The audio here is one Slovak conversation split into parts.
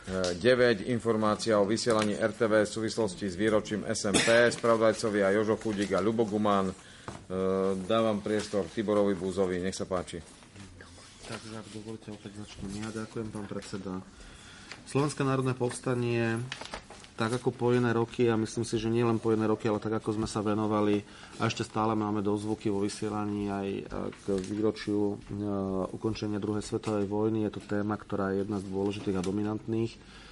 9. Informácia o vysielaní RTV v súvislosti s výročím SMP. Spravodajcovia Jožo Chudík a Ľubo Gumán. Dávam priestor Tiborovi Búzovi. Nech sa páči. Tak, dovolte, opäť začnem. Ja ďakujem, pán predseda. Slovenské národné povstanie, tak ako po iné roky, a myslím si, že nie len po iné roky, ale tak ako sme sa venovali, a ešte stále máme dozvuky vo vysielaní aj k výročiu ukončenia druhej svetovej vojny. Je to téma, ktorá je jedna z dôležitých a dominantných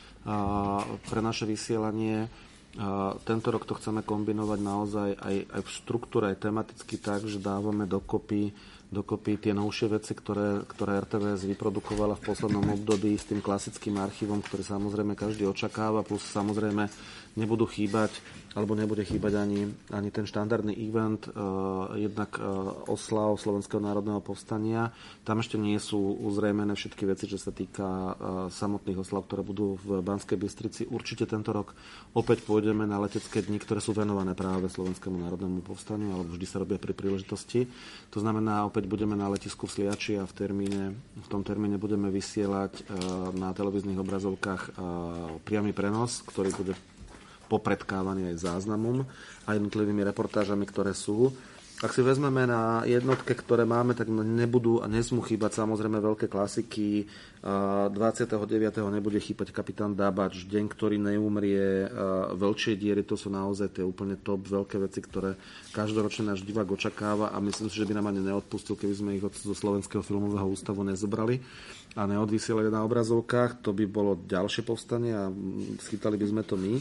pre naše vysielanie. Tento rok to chceme kombinovať naozaj aj v štruktúre, aj tematicky tak, že dávame dokopy tie novšie veci, ktoré RTVS vyprodukovala v poslednom období s tým klasickým archívom, ktorý samozrejme každý očakáva, plus samozrejme nebudú chýbať, alebo nebude chýbať ani ten štandardný event, jednak oslav Slovenského národného povstania. Tam ešte nie sú uzrejmené všetky veci, čo sa týka samotných oslav, ktoré budú v Banskej Bystrici. Určite tento rok opäť pôjdeme na letecké dni, ktoré sú venované práve Slovenskému národnému povstaniu, alebo vždy sa robia pri príležitosti. To znamená, opäť budeme na letisku v Sliači a v tom termíne budeme vysielať na televíznych obrazovkách priamy prenos, ktorý bude popredkávaný aj záznamom a jednotlivými reportážami, ktoré sú. Ak si vezmeme na jednotke, ktoré máme, tak nebudú a nesmú chýbať samozrejme veľké klasiky. 29. nebude chýbať Kapitán Dabač, Deň, ktorý neumrie, Vlčie diery, to sú naozaj tie úplne top veľké veci, ktoré každoročne náš divák očakáva a myslím si, že by nám ani neodpustil, keby sme ich zo Slovenského filmového ústavu nezobrali a neodvysielali na obrazovkách. To by bolo ďalšie povstanie a schytali by sme to my.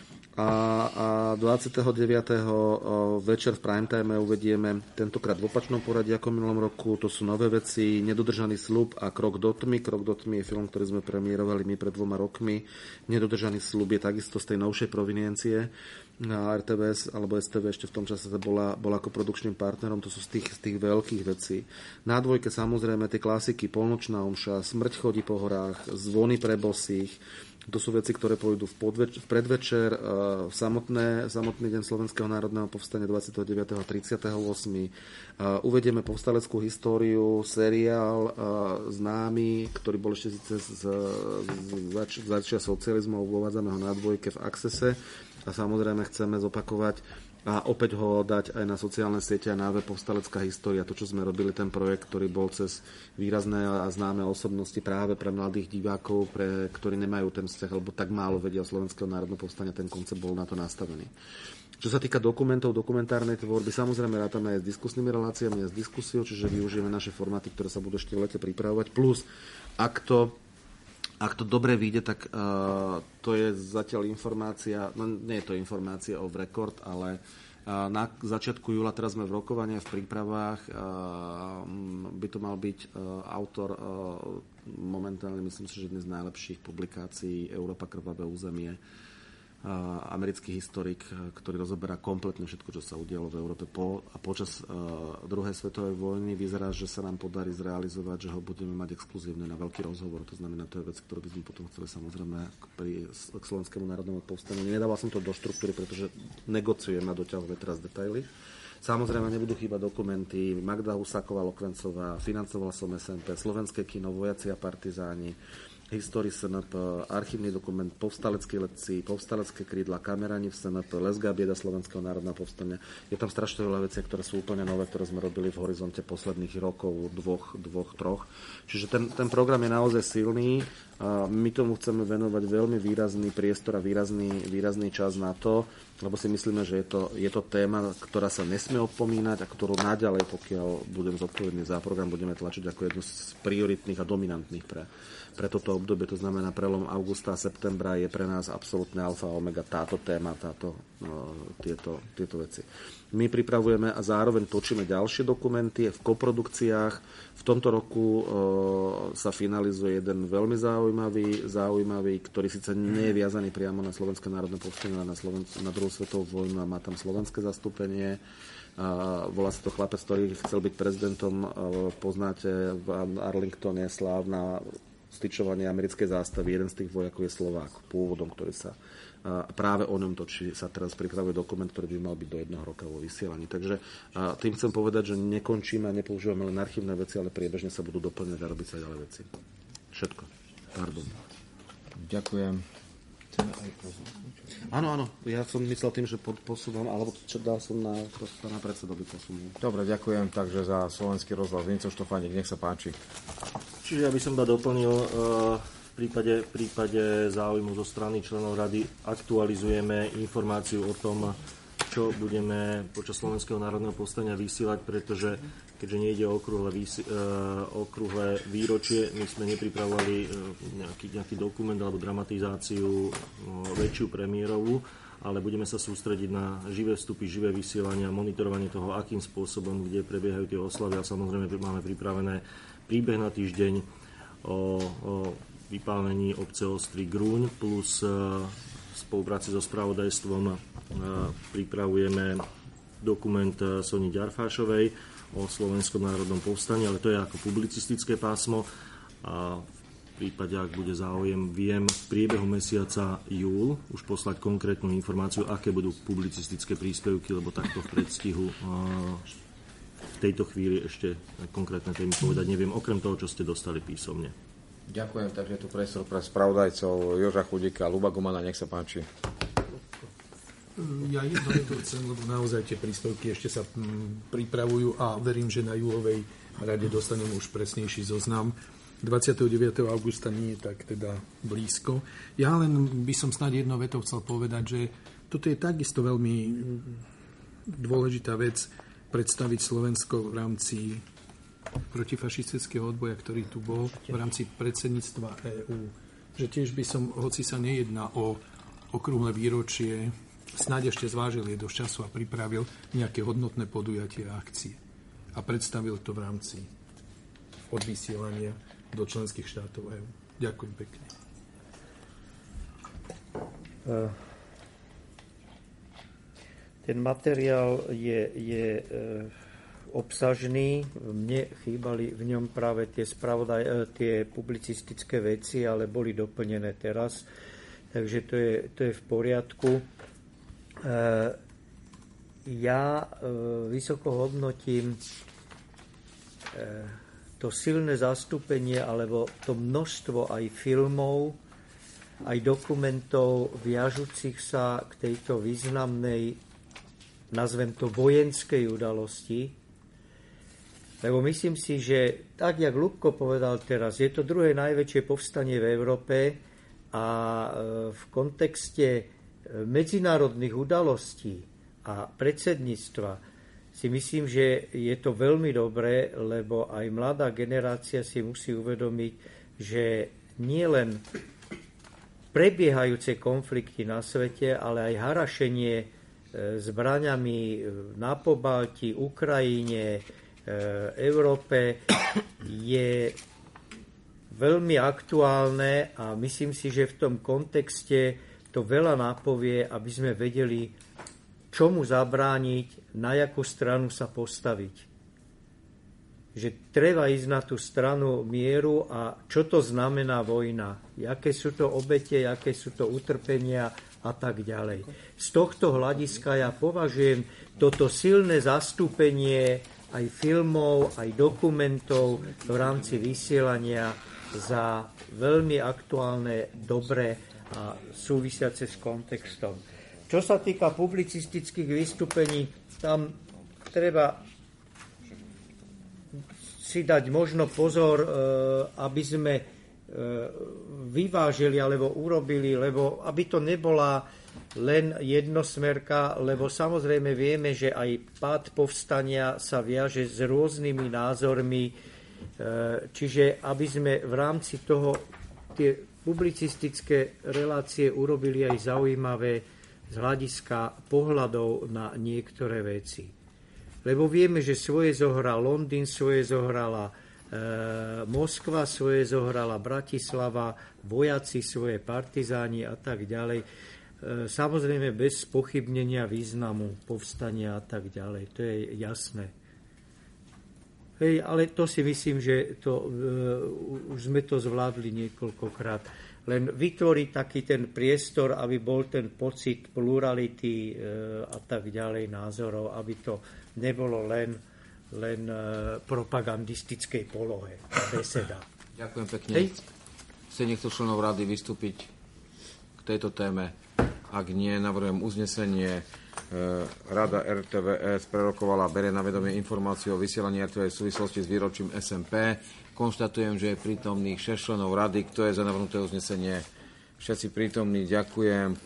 A 29. večer v primetime uvedieme tentokrát v opačnom poradí ako v minulom roku. To sú nové veci, Nedodržaný sľub a Krok do tmy. Krok do tmy je film, ktorý sme premiérovali my pred 2 rokmi. Nedodržaný sľub je takisto z tej novšej proviniencie. RTVS alebo STV ešte v tom čase bola ako produkčným partnerom. To sú z tých veľkých vecí. Na dvojke samozrejme tie klasiky Polnočná omša, Smrť chodí po horách, Zvony pre bosých. To sú veci, ktoré pôjdu v predvečer, samotný deň Slovenského národného povstania 29. a 38. Uvedieme povstaleckú históriu, seriál známy, ktorý bol ešte síce začia socializmu, uvádzame ho na dvojke v Accesse a samozrejme chceme zopakovať a opäť ho dať aj na sociálne siete a na web Povstalecká história. To, čo sme robili, ten projekt, ktorý bol cez výrazné a známe osobnosti práve pre mladých divákov, ktorí nemajú ten vzťah, alebo tak málo vedia o Slovenského národného povstania, ten koncept bol na to nastavený. Čo sa týka dokumentov, dokumentárnej tvorby, samozrejme rátame aj s diskusnými reláciami a s diskusiou, čiže využijeme naše formáty, ktoré sa budú ešte v lete pripravovať. Plus, ak to dobre vyjde, tak to je zatiaľ informácia, no nie je to informácia off record, ale na začiatku júla, teraz sme v rokovaniach, v prípravách, by to mal byť autor momentálne, myslím si, že jedný z najlepších publikácií Európa krvavé územie, americký historik, ktorý rozoberá kompletne všetko, čo sa udialo v Európe počas druhej svetovej vojny. Vyzerá, že sa nám podarí zrealizovať, že ho budeme mať exkluzívne na veľký rozhovor. To znamená, to je vec, ktorú by sme potom chceli samozrejme k Slovenskému národnému povstaniu. Nedával som to do štruktúry, pretože negociujem a doťahujeme teraz detaily. Samozrejme nebudú chýbať dokumenty. Magda Husáková Lokvencová, financovala som SMP, Slovenské kino, Vojaci a partizáni, Histórii SNP, archívny dokument, povstaleckí letci, povstalecké krídla, kamerani v SNP, Lesgá bieda Slovenského národného povstania. Je tam strašne veľa vecí, ktoré sú úplne nové, ktoré sme robili v horizonte posledných rokov, dvoch, troch. Čiže ten program je naozaj silný. My tomu chceme venovať veľmi výrazný priestor a výrazný čas na to, lebo si myslíme, že je to téma, ktorá sa nesmie opomínať a ktorú naďalej, pokiaľ budem zodpovedný za program, budeme tlačiť ako jednu z prioritných a dominantných pre toto obdobie. To znamená, prelom augusta a septembra je pre nás absolútne alfa a omega táto téma, tieto veci. My pripravujeme a zároveň točíme ďalšie dokumenty v koprodukciách. V tomto roku sa finalizuje jeden veľmi zaujímavý, ktorý síce nie je viazaný priamo na Slovenské národné povstanie, ale na druhú svetovú vojnu a má tam slovenské zastúpenie. Volá sa to Chlapec, ktorý chcel byť prezidentom. Poznáte v Arlingtone slávna styčovanie americkej zástavy. Jeden z tých vojakov je Slovák pôvodom, ktorý sa práve o ňom točí, sa teraz pripravuje dokument, ktorý by mal byť do 1 roka vo vysielaní. Takže tým chcem povedať, že nekončíme a nepoužívame len archívne veci, ale priebežne sa budú doplňať a robiť sa ďalej veci. Všetko. Pardon. Ďakujem. Áno, ja som myslel tým, že posúvam, alebo čo dal som na predsedovi posunul. Dobre, ďakujem. Takže za Slovenský rozhlas Vinco Štofánik, nech sa páči. Čiže ja by som doplnil, v prípade záujmu zo strany členov rady aktualizujeme informáciu o tom, čo budeme počas Slovenského národného povstania vysielať, pretože keďže nejde o okrúhle výročie, my sme nepripravovali nejaký dokument alebo dramatizáciu väčšiu premiérovú, ale budeme sa sústrediť na živé vstupy, živé vysielania, monitorovanie toho, akým spôsobom, kde prebiehajú tie oslavy a samozrejme máme pripravené príbeh na týždeň o vypálení obce Ostrý Grúň plus v spolupráci so spravodajstvom pripravujeme dokument Soni Ďarfášovej o Slovenskom národnom povstaní, ale to je ako publicistické pásmo a v prípade, ak bude záujem, viem v priebehu mesiaca júl už poslať konkrétnu informáciu, aké budú publicistické príspevky, lebo takto v predstihu v tejto chvíli ešte konkrétne témy povedať neviem, okrem toho, čo ste dostali písomne. Ďakujem, takže tu priestor pre spravodajcov Joža Chudíka a Ľuba Gumana, nech sa páči. Ja jedno to chcem, lebo naozaj tie príspevky ešte sa pripravujú a verím, že na júlovej rade dostaneme už presnejší zoznam. 29. augusta nie je tak teda blízko. Ja len by som snad jednou vetou chcel povedať, že toto je takisto veľmi dôležitá vec predstaviť Slovensko v rámci protifašistického odboja, ktorý tu bol, v rámci predsedníctva EÚ. Že tiež by som, hoci sa nejedná o okrúhle výročie, snáď ešte zvážil je dosť času a pripravil nejaké hodnotné podujatie a akcie. A predstavil to v rámci odvysielania do členských štátov EÚ. Ďakujem pekne. Ten materiál je obsažný. Mne chýbali v ňom práve tie publicistické veci, ale boli doplnené teraz. Takže to je v poriadku. Ja vysoko hodnotím to silné zastúpenie alebo to množstvo aj filmov, aj dokumentov viažúcich sa k tejto významnej, nazvem to, vojenskej udalosti. Lebo myslím si, že tak, jak Ľubko povedal teraz, je to druhé najväčšie povstanie v Európe a v kontexte medzinárodných udalostí a predsedníctva si myslím, že je to veľmi dobré, lebo aj mladá generácia si musí uvedomiť, že nie len prebiehajúce konflikty na svete, ale aj harašenie zbraňami na Pobalti, Ukrajine, Európe je veľmi aktuálne a myslím si, že v tom kontexte to veľa napovie, aby sme vedeli, čomu zabrániť, na jakú stranu sa postaviť. Že treba ísť na tú stranu mieru a čo to znamená vojna, aké sú to obete, aké sú to utrpenia a tak ďalej. Z tohto hľadiska ja považujem toto silné zastúpenie aj filmov, aj dokumentov v rámci vysielania za veľmi aktuálne, dobré a súvisiace s kontextom. Čo sa týka publicistických vystúpení, tam treba si dať možno pozor, aby sme vyvážili alebo urobili, lebo aby to nebola len jednosmerka, lebo samozrejme vieme, že aj pád povstania sa viaže s rôznymi názormi, čiže aby sme v rámci toho tie publicistické relácie urobili aj zaujímavé z hľadiska pohľadov na niektoré veci. Lebo vieme, že svoje zohral Londýn, svoje zohrala Moskva, svoje zohrala Bratislava, vojaci svoje, partizáni a tak ďalej. Samozrejme bez spochybnenia významu povstania a tak ďalej. To je jasné. Hej, ale to si myslím, že už sme to zvládli niekoľkokrát. Len vytvoriť taký ten priestor, aby bol ten pocit plurality a tak ďalej názorov, aby to nebolo len propagandistickej polohe, beseda. Ďakujem pekne. Chce niekto členov rady vystúpiť tejto téme? Ak nie, navrhujem uznesenie. Rada RTVS prerokovala a berie na vedomie informáciu o vysielaní RTVS v súvislosti s výročím SMP. Konštatujem, že je prítomných 6 členov rady. Kto je za navrhnuté uznesenie? Všetci prítomní, ďakujem.